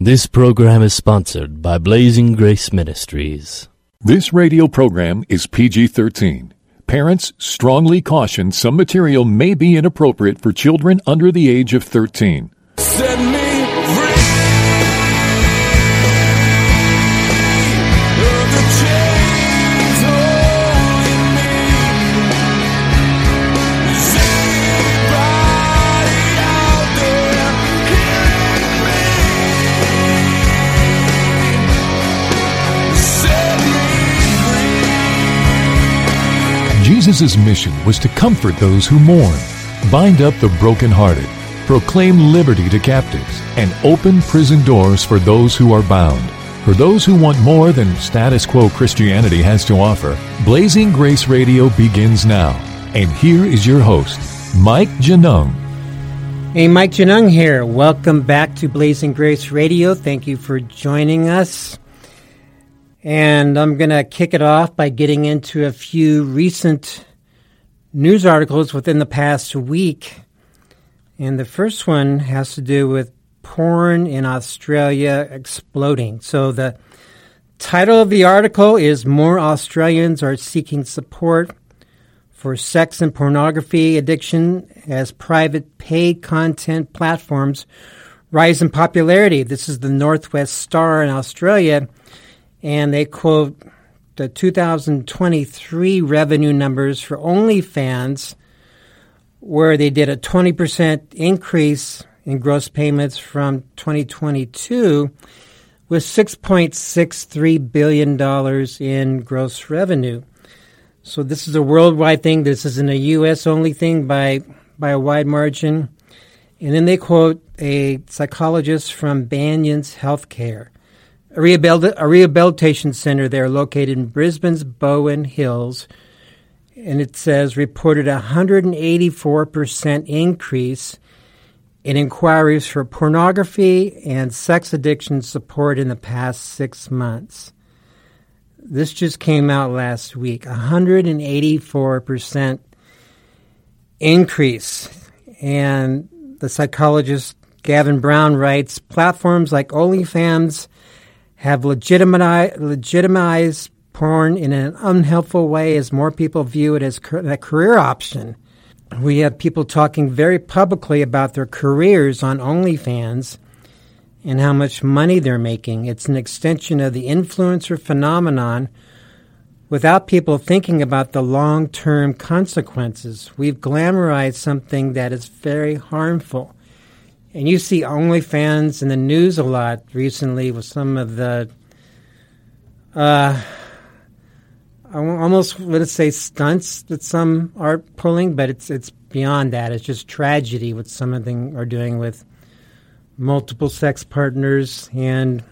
This program is sponsored by Blazing Grace Ministries. This radio program is PG-13. Parents strongly caution some material may be inappropriate for children under the age of 13. Set me free of the chains holding me. Is anybody out there hearing me? Set me free. Jesus' mission was to comfort those who mourn, bind up the brokenhearted, proclaim liberty to captives, and open prison doors for those who are bound. For those who want more than status quo Christianity has to offer, Blazing Grace Radio begins now. And here is your host, Mike Janung. Hey, Mike Janung here. Welcome back to Blazing Grace Radio. Thank you for joining us. And I'm going to kick it off by getting into a few recent news articles within the past week. And the first one has to do with porn in Australia exploding. So the title of the article is More Australians Are Seeking Support for Sex and Pornography Addiction as Private Paid Content Platforms Rise in Popularity. This is the Northwest Star in Australia, and they quote the 2023 revenue numbers for OnlyFans, where they did a 20% increase in gross payments from 2022 with $6.63 billion in gross revenue. So this is a worldwide thing. This isn't a U.S. only thing by a wide margin. And then they quote a psychologist from Banyans Healthcare, a rehabilitation center there located in Brisbane's Bowen Hills. And it says reported a 184% increase in inquiries for pornography and sex addiction support in the past 6 months. This just came out last week, 184% increase. And the psychologist Gavin Brown writes, platforms like OnlyFans have legitimized porn in an unhelpful way as more people view it as a career option. We have people talking very publicly about their careers on OnlyFans and how much money they're making. It's an extension of the influencer phenomenon without people thinking about the long-term consequences. We've glamorized something that is very harmful. And you see OnlyFans in the news a lot recently with some of the I almost want to say stunts that some are pulling, but it's beyond that. It's just tragedy what some of them are doing with multiple sex partners, and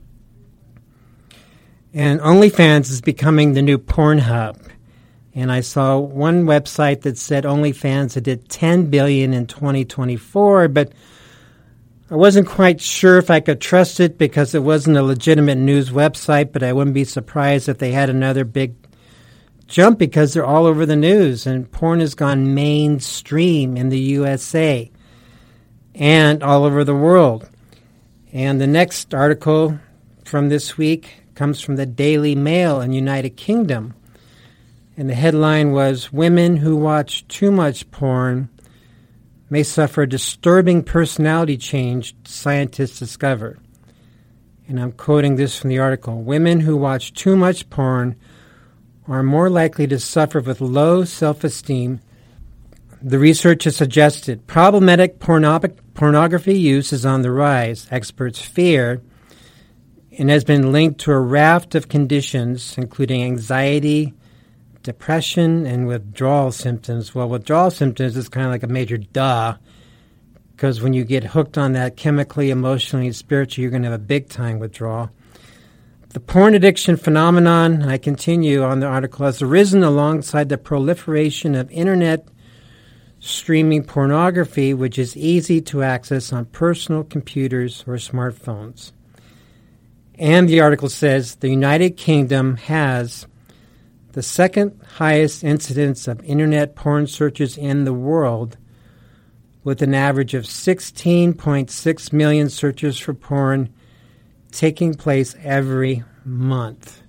OnlyFans is becoming the new Pornhub. And I saw one website that said OnlyFans did $10 billion in 2024, but I wasn't quite sure if I could trust it because it wasn't a legitimate news website, but I wouldn't be surprised if they had another big jump because they're all over the news, and porn has gone mainstream in the USA and all over the world. And the next article from this week comes from the Daily Mail in United Kingdom. And the headline was, Women who watch too much porn may suffer a disturbing personality change, scientists discover. And I'm quoting this from the article. Women who watch too much porn are more likely to suffer with low self-esteem. The research has suggested problematic pornography use is on the rise, experts fear, and has been linked to a raft of conditions, including anxiety, depression, and withdrawal symptoms. Well, withdrawal symptoms is kind of like a major duh, because when you get hooked on that chemically, emotionally, and spiritually, you're going to have a big-time withdrawal. The porn addiction phenomenon, and I continue on the article, has arisen alongside the proliferation of internet streaming pornography, which is easy to access on personal computers or smartphones. And the article says the United Kingdom has the second highest incidence of internet porn searches in the world, with an average of 16.6 million searches for porn taking place every month.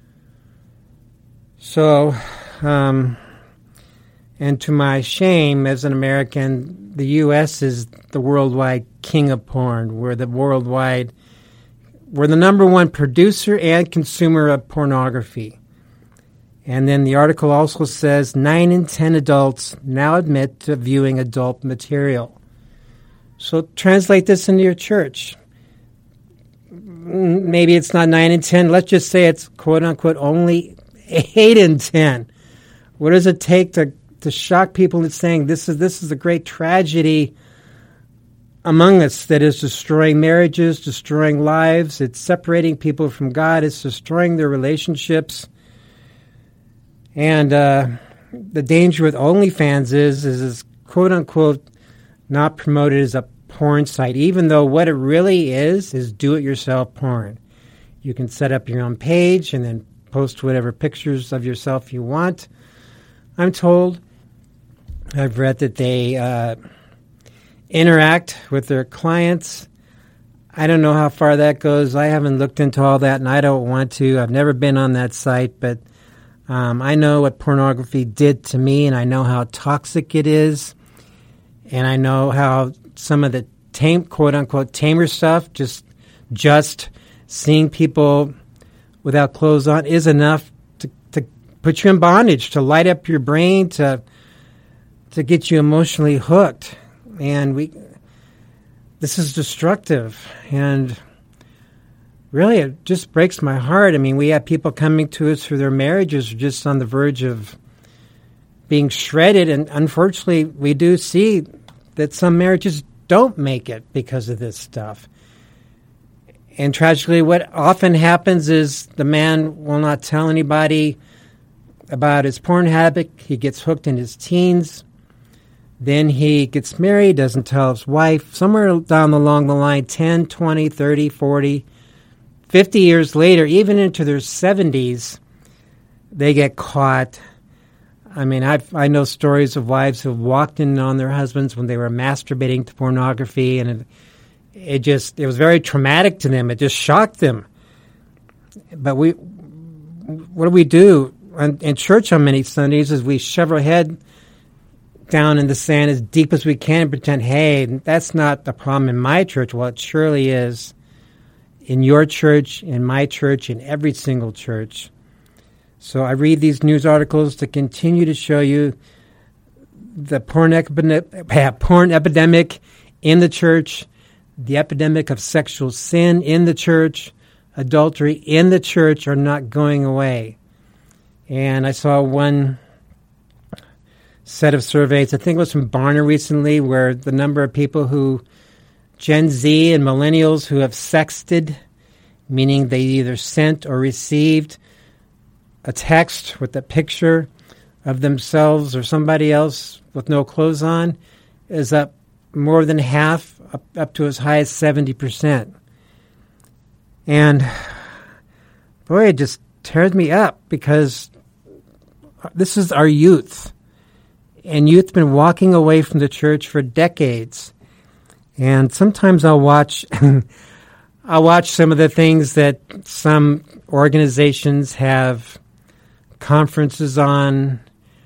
So, and to my shame as an American, the U.S. is the worldwide king of porn. We're the number one producer and consumer of pornography. And then the article also says 9 in 10 adults now admit to viewing adult material. So translate this into your church. Maybe it's not 9 in 10. Let's just say it's quote-unquote only 8 in 10. What does it take to shock people into saying this is a great tragedy among us that is destroying marriages, destroying lives, it's separating people from God, it's destroying their relationships. And the danger with OnlyFans is it's quote-unquote not promoted as a porn site, even though what it really is do-it-yourself porn. You can set up your own page and then post whatever pictures of yourself you want. I'm told. I've read that they interact with their clients. I don't know how far that goes. I haven't looked into all that, and I don't want to. I've never been on that site, but I know what pornography did to me, and I know how toxic it is, and I know how some of the quote-unquote tamer stuff, just seeing people without clothes on, is enough to put you in bondage, to light up your brain, to get you emotionally hooked. And this is destructive, and really it just breaks my heart. I mean, we have people coming to us who their marriages are just on the verge of being shredded, and unfortunately we do see that some marriages don't make it because of this stuff. And tragically, what often happens is the man will not tell anybody about his porn habit. He gets hooked in his teens. Then he gets married, doesn't tell his wife. Somewhere down along the line, 10, 20, 30, 40, 50 years later, even into their 70s, they get caught. I mean, I know stories of wives who have walked in on their husbands when they were masturbating to pornography, and it was very traumatic to them. It just shocked them. But what do we do in church on many Sundays is we shove our head down in the sand as deep as we can and pretend, hey, that's not the problem in my church. Well, it surely is in your church, in my church, in every single church. So I read these news articles to continue to show you the porn epidemic in the church, the epidemic of sexual sin in the church, adultery in the church are not going away. And I saw one set of surveys, I think it was from Barna recently, where the number of people Gen Z and millennials who have sexted, meaning they either sent or received a text with a picture of themselves or somebody else with no clothes on, is up more than half, up to as high as 70%. And boy, it just tears me up because this is our youth. And youth's been walking away from the church for decades. And sometimes I'll watch some of the things that some organizations have conferences on,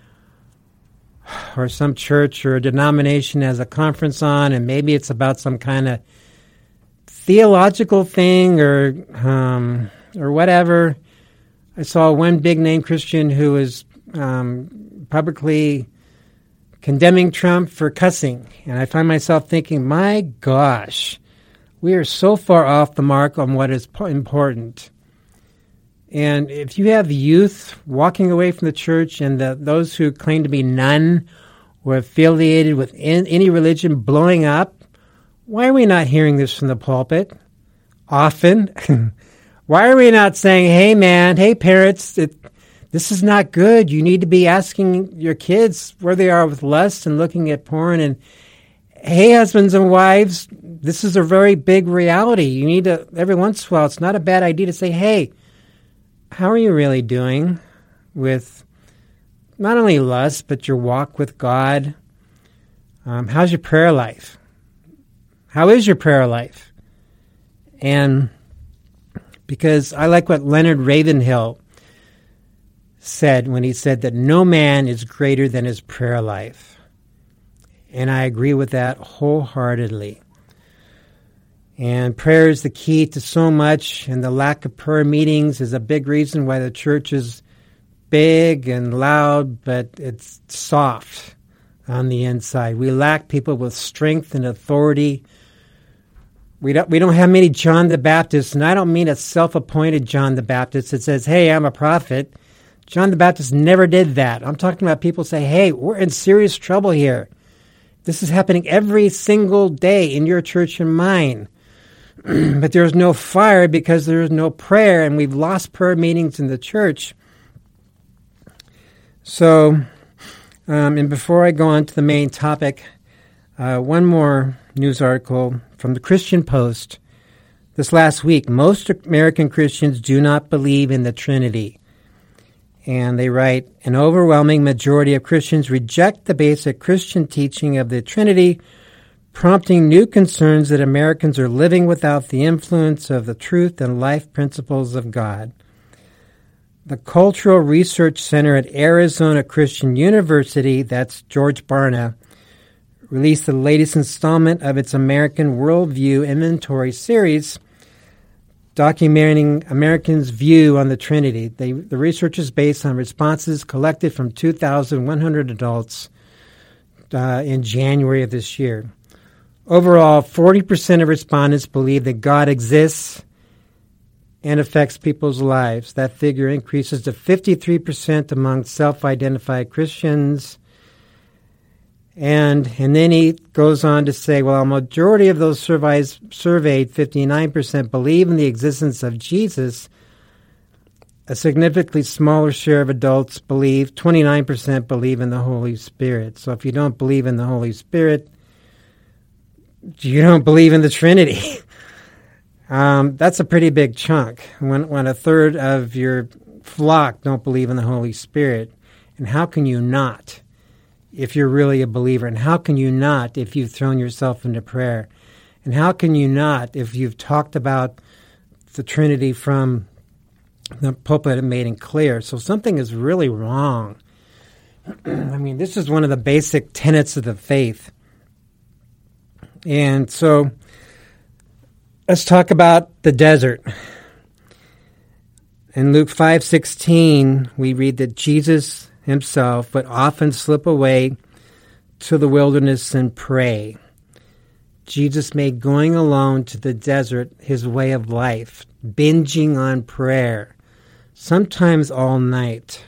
or some church or a denomination has a conference on, and maybe it's about some kind of theological thing or whatever. I saw one big-name Christian who was publicly condemning Trump for cussing. And I find myself thinking, my gosh, we are so far off the mark on what is important. And if you have youth walking away from the church and those who claim to be none or affiliated with any religion blowing up, why are we not hearing this from the pulpit often? Why are we not saying, hey, man, hey, parents, this is not good. You need to be asking your kids where they are with lust and looking at porn. And, hey, husbands and wives, this is a very big reality. You need to, every once in a while, it's not a bad idea to say, hey, how are you really doing with not only lust, but your walk with God? How's your prayer life? How is your prayer life? And because I like what Leonard Ravenhill said when he said that no man is greater than his prayer life. And I agree with that wholeheartedly. And prayer is the key to so much, and the lack of prayer meetings is a big reason why the church is big and loud, but it's soft on the inside. We lack people with strength and authority. We don't have many John the Baptist, and I don't mean a self-appointed John the Baptist that says, hey, I'm a prophet. John the Baptist never did that. I'm talking about people say, hey, we're in serious trouble here. This is happening every single day in your church and mine. But there's no fire because there's no prayer, and we've lost prayer meetings in the church. So, and before I go on to the main topic, one more news article from the Christian Post. This last week, most American Christians do not believe in the Trinity. And they write, an overwhelming majority of Christians reject the basic Christian teaching of the Trinity, prompting new concerns that Americans are living without the influence of the truth and life principles of God. The Cultural Research Center at Arizona Christian University, that's George Barna, released the latest installment of its American Worldview Inventory series, documenting Americans' view on the Trinity. The research is based on responses collected from 2,100 adults in January of this year. Overall, 40% of respondents believe that God exists and affects people's lives. That figure increases to 53% among self-identified Christians. And then he goes on to say, well, a majority of those surveyed, 59%, believe in the existence of Jesus. A significantly smaller share of adults believe, 29% believe in the Holy Spirit. So if you don't believe in the Holy Spirit, you don't believe in the Trinity. That's a pretty big chunk when a third of your flock don't believe in the Holy Spirit. And how can you not if you're really a believer? And how can you not if you've thrown yourself into prayer? And how can you not if you've talked about the Trinity from the pulpit and made it clear? So something is really wrong. I mean, this is one of the basic tenets of the faith. And so let's talk about the desert. In Luke 5:16, we read that Jesus himself would often slip away to the wilderness and pray. Jesus made going alone to the desert his way of life, binging on prayer, sometimes all night.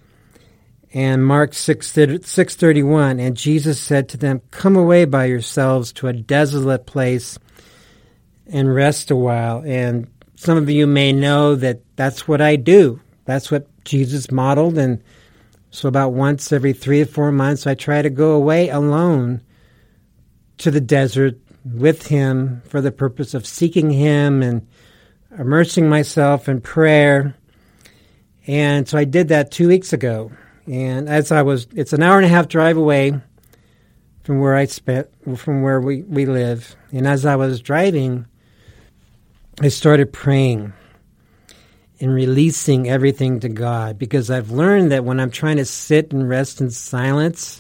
And Mark 6:31, and Jesus said to them, come away by yourselves to a desolate place and rest a while. And some of you may know that that's what I do. That's what Jesus modeled. And so about once every 3 or 4 months, I try to go away alone to the desert with him for the purpose of seeking him and immersing myself in prayer. And so I did that 2 weeks ago. And it's an hour and a half drive away from where we live. And as I was driving, I started praying and releasing everything to God, because I've learned that when I'm trying to sit and rest in silence,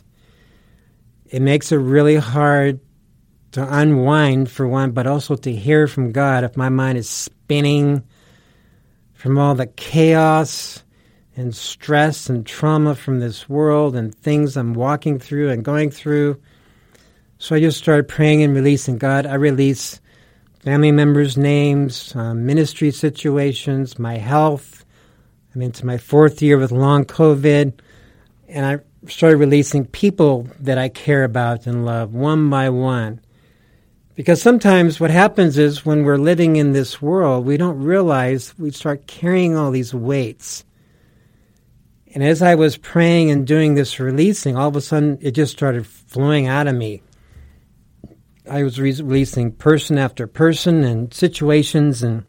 it makes it really hard to unwind, for one, but also to hear from God if my mind is spinning from all the chaos and stress and trauma from this world and things I'm walking through and going through. So I just started praying and releasing. God, I release family members' names, ministry situations, my health. I'm into my 4th year with long COVID. And I started releasing people that I care about and love one by one. Because sometimes what happens is when we're living in this world, we don't realize we start carrying all these weights. And as I was praying and doing this releasing, all of a sudden it just started flowing out of me. I was releasing person after person and situations, and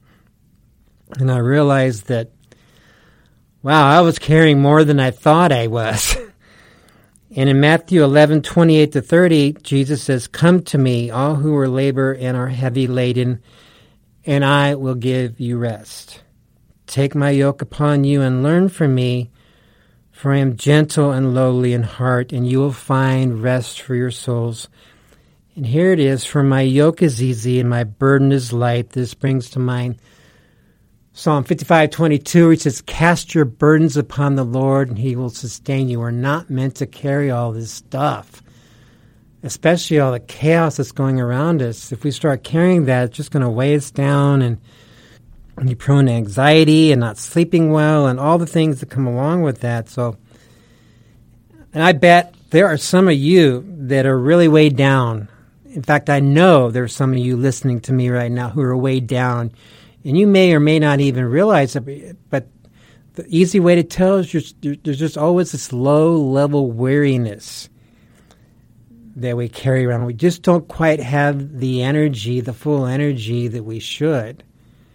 I realized that, wow, I was carrying more than I thought I was. And in Matthew 11:28-30, Jesus says, come to me, all who are labor and are heavy laden, and I will give you rest. Take my yoke upon you and learn from me, for I am gentle and lowly in heart, and you will find rest for your souls. And here it is, for my yoke is easy and my burden is light. This brings to mind Psalm 55:22, which says, cast your burdens upon the Lord and he will sustain you. We're not meant to carry all this stuff, especially all the chaos that's going around us. If we start carrying that, it's just going to weigh us down and be prone to anxiety and not sleeping well and all the things that come along with that. So, and I bet there are some of you that are really weighed down. In fact, I know there are some of you listening to me right now who are weighed down. And you may or may not even realize it, but the easy way to tell is there's just always this low-level weariness that we carry around. We just don't quite have the energy, the full energy that we should.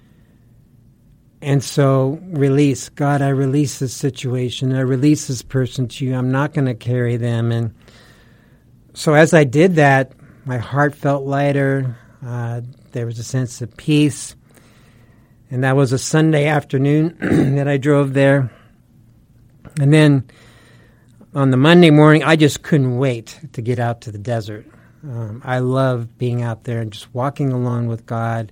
And so release. God, I release this situation. I release this person to you. I'm not going to carry them. And so as I did that, my heart felt lighter. There was a sense of peace. And that was a Sunday afternoon that I drove there. And then on the Monday morning, I just couldn't wait to get out to the desert. I love being out there and just walking alone with God,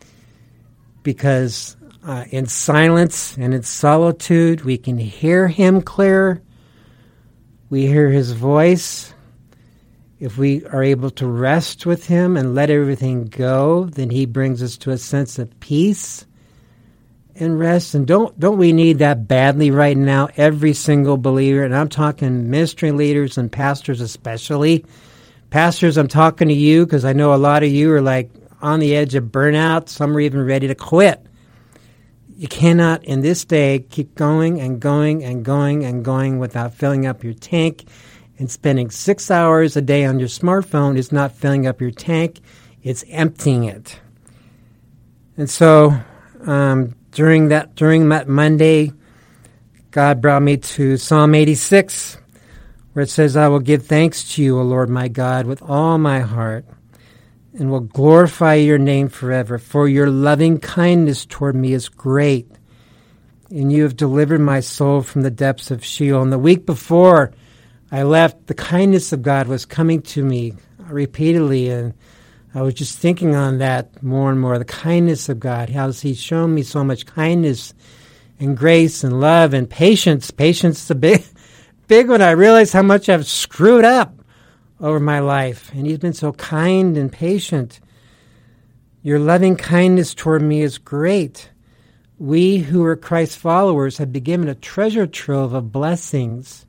because in silence and in solitude, we can hear him clear. We hear his voice. If we are able to rest with him and let everything go, then he brings us to a sense of peace and rest. And don't we need that badly right now? Every single believer, and I'm talking ministry leaders and pastors especially. Pastors, I'm talking to you because I know a lot of you are like on the edge of burnout. Some are even ready to quit. You cannot, in this day, keep going and going and going and going without filling up your tank. And spending 6 hours a day on your smartphone is not filling up your tank. It's emptying it. And so during that Monday, God brought me to Psalm 86, where it says, I will give thanks to you, O Lord my God, with all my heart, and will glorify your name forever. For your loving kindness toward me is great, and you have delivered my soul from the depths of Sheol. And the week before I left, the kindness of God was coming to me repeatedly, and I was just thinking on that more and more, the kindness of God, how he's shown me so much kindness and grace and love and patience. Patience is a big one. I realized how much I've screwed up over my life, and he's been so kind and patient. Your loving kindness toward me is great. We who are Christ's followers have been given a treasure trove of blessings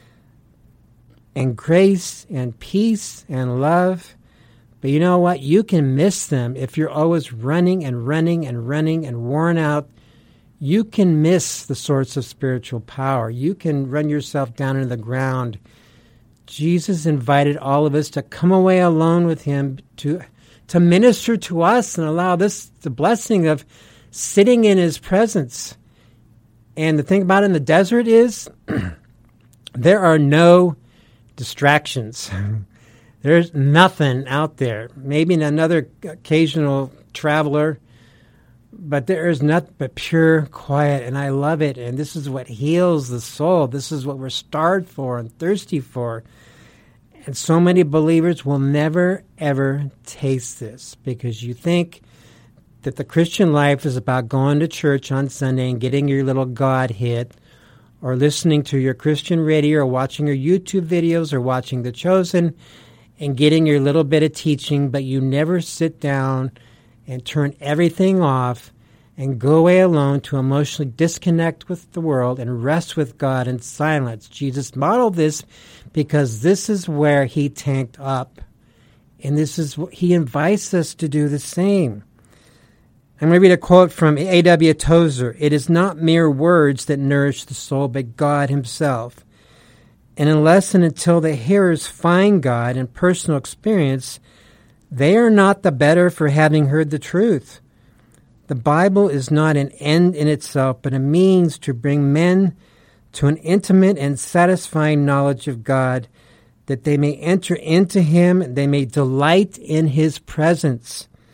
and grace and peace and love. But you know what? You can miss them if you're always running and running and running and worn out. You can miss the source of spiritual power. You can run yourself down into the ground. Jesus invited all of us to come away alone with him, to minister to us and allow this, the blessing of sitting in his presence. And the thing about it in the desert is there are no distractions. There's nothing out there. Maybe another occasional traveler, but there is nothing but pure quiet, and I love it. And this is what heals the soul. This is what we're starved for and thirsty for. And so many believers will never, ever taste this, because you think that the Christian life is about going to church on Sunday and getting your little God hit, or listening to your Christian radio, or watching your YouTube videos, or watching The Chosen, and getting your little bit of teaching, but you never sit down and turn everything off and go away alone to emotionally disconnect with the world and rest with God in silence. Jesus modeled this because this is where he tanked up, and this is what he invites us to do the same. I'm going to read a quote from A.W. Tozer. It is not mere words that nourish the soul, but God himself. And unless and until the hearers find God in personal experience, they are not the better for having heard the truth. The Bible is not an end in itself, but a means to bring men to an intimate and satisfying knowledge of God, that they may enter into him, and they may delight in his presence.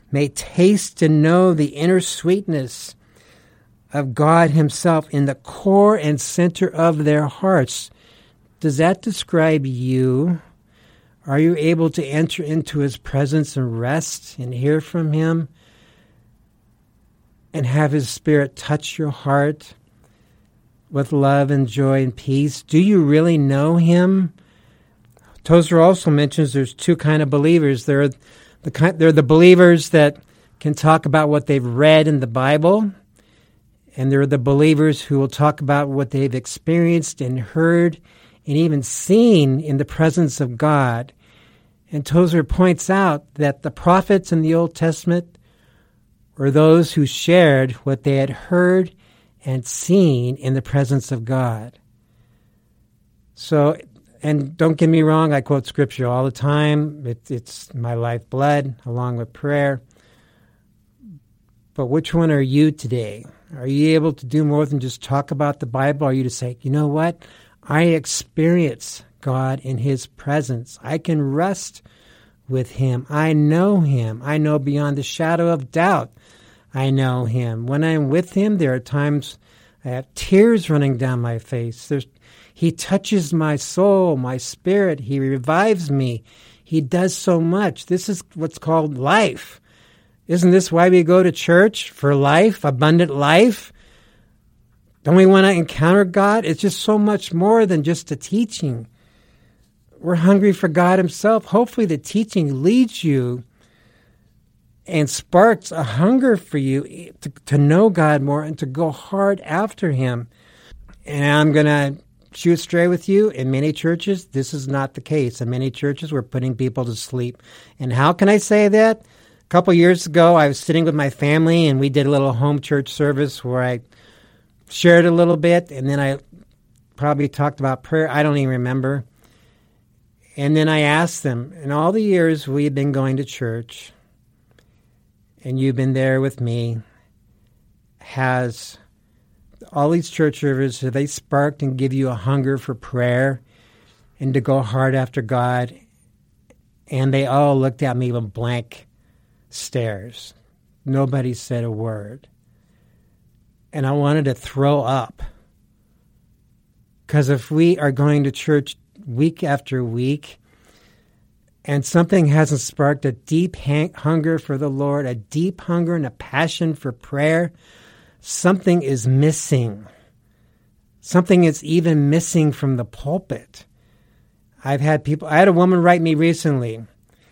may taste and know the inner sweetness of God himself in the core and center of their hearts. Does that describe you? Are you able to enter into his presence and rest and hear from him and have his Spirit touch your heart with love and joy and peace? Do you really know him? Tozer also mentions there's two kind of believers. They're the believers that can talk about what they've read in the Bible, and there are the believers who will talk about what they've experienced and heard and even seen in the presence of God. And Tozer points out that the prophets in the Old Testament were those who shared what they had heard and seen in the presence of God. So, and don't get me wrong, I quote Scripture all the time. It's my lifeblood, along with prayer. But which one are you today? Are you able to do more than just talk about the Bible? Are you to say, you know what? I experience God in his presence. I can rest with him. I know him. I know beyond the shadow of doubt. I know him. When I'm with him, there are times I have tears running down my face. He touches my soul, my spirit. He revives me. He does so much. This is what's called life. Isn't this why we go to church? For life, abundant life? Don't we want to encounter God? It's just so much more than just a teaching. We're hungry for God himself. Hopefully the teaching leads you and sparks a hunger for you to know God more and to go hard after him. And I'm going to shoot straight with you. In many churches, this is not the case. In many churches, we're putting people to sleep. And how can I say that? A couple years ago, I was sitting with my family, and we did a little home church service where I shared a little bit, and then I probably talked about prayer. I don't even remember. And then I asked them, in all the years we've been going to church, and you've been there with me, has all these church services, have they sparked and give you a hunger for prayer and to go hard after God? And they all looked at me with blank stares. Nobody said a word. And I wanted to throw up. Because if we are going to church week after week and something hasn't sparked a deep hunger for the Lord, a deep hunger and a passion for prayer, something is missing. Something is even missing from the pulpit. I had a woman write me recently.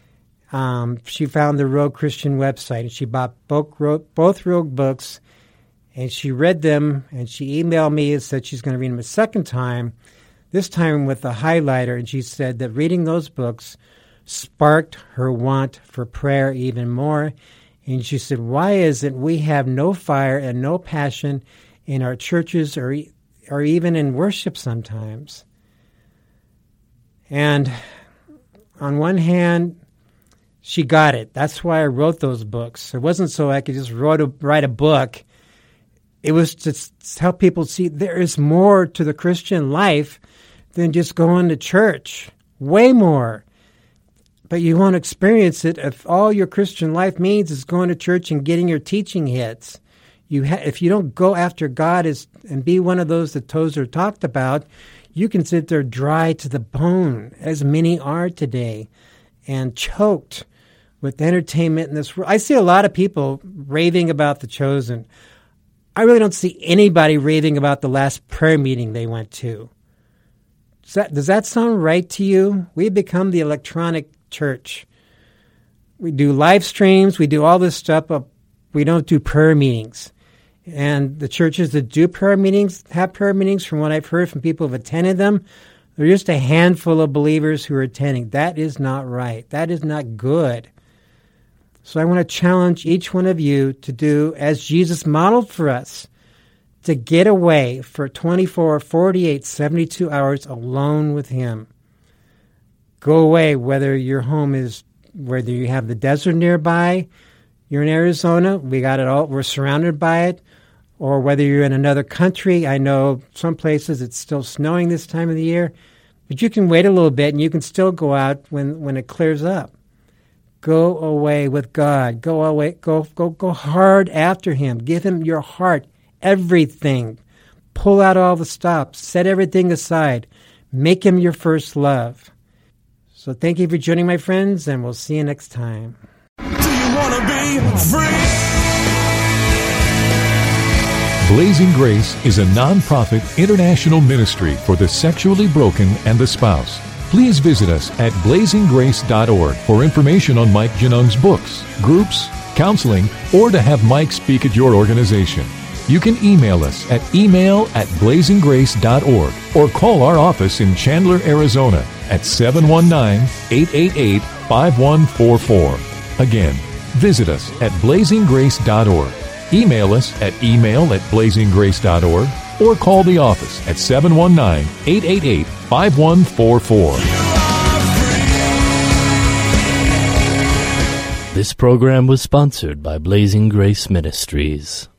She found the Rogue Christian website, and she bought both Rogue books, and she read them, and she emailed me and said she's going to read them a second time, this time with a highlighter, and she said that reading those books sparked her want for prayer even more. And she said, why is it we have no fire and no passion in our churches or even in worship sometimes? And on one hand, she got it. That's why I wrote those books. It wasn't so I could just write a book. It was to help people see there is more to the Christian life than just going to church. Way more. But you won't experience it if all your Christian life means is going to church and getting your teaching hits. If you don't go after God and be one of those that Tozer talked about, you can sit there dry to the bone, as many are today, and choked with entertainment in this world. I see a lot of people raving about The Chosen. I really don't see anybody raving about the last prayer meeting they went to. Does that sound right to you? We've become the electronic church. We do live streams, we do all this stuff, but we don't do prayer meetings. And the churches that do prayer meetings, have prayer meetings, from what I've heard from people who have attended them, they're just a handful of believers who are attending. That is not right. That is not good. So I want to challenge each one of you to do as Jesus modeled for us, to get away for 24, 48, 72 hours alone with him. Go away, whether your home is, whether you have the desert nearby, you're in Arizona, we got it all, we're surrounded by it, or whether you're in another country. I know some places it's still snowing this time of the year, but you can wait a little bit and you can still go out when it clears up. Go away with God. Go away. Go hard after Him. Give Him your heart, everything. Pull out all the stops. Set everything aside. Make Him your first love. So thank you for joining, my friends, and we'll see you next time. Do you want to be free? Blazing Grace is a non-profit international ministry for the sexually broken and the spouse. Please visit us at blazinggrace.org for information on Mike Genung's books, groups, counseling, or to have Mike speak at your organization. You can email us at email@blazinggrace.org or call our office in Chandler, Arizona at 719-888-5144. Again, visit us at blazinggrace.org. Email us at email@blazinggrace.org or call the office at 719-888-5144. This program was sponsored by Blazing Grace Ministries.